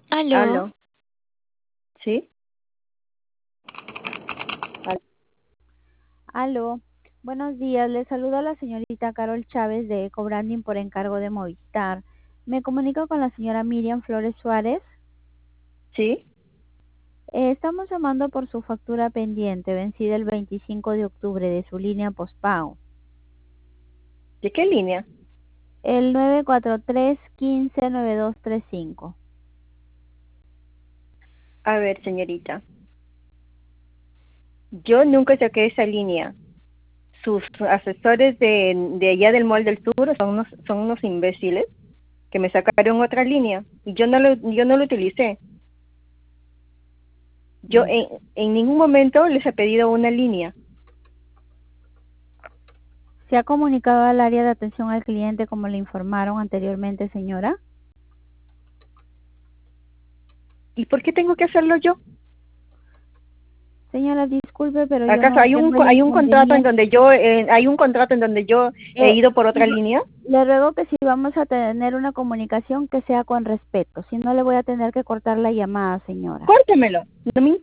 Aló. Aló, ¿sí? Al- Aló, buenos días. Le saluda la señorita Carol Chávez de Ecobranding por encargo de Movistar. Me comunico con la señora Miriam Flores Suárez. ¿Sí? Estamos llamando por su factura pendiente, vencida el 25 de octubre de su línea postpago. ¿De qué línea? El 943-159235. A ver, señorita, yo nunca saqué esa línea. Sus asesores de allá del Mall del Sur son unos imbéciles que me sacaron otra línea y yo no lo utilicé. Yo Mm. en ningún momento les he pedido una línea. ¿Se ha comunicado al área de atención al cliente como le informaron anteriormente, señora? ¿Y por qué tengo que hacerlo yo? Señora, disculpe, pero yo ¿Acaso no hay un entiendo el hay un contrato en inconveniente. donde yo he Eh, ido por otra si línea? Le ruego que si vamos a tener una comunicación que sea con respeto, si no le voy a tener que cortar la llamada, señora. Córtemelo. No me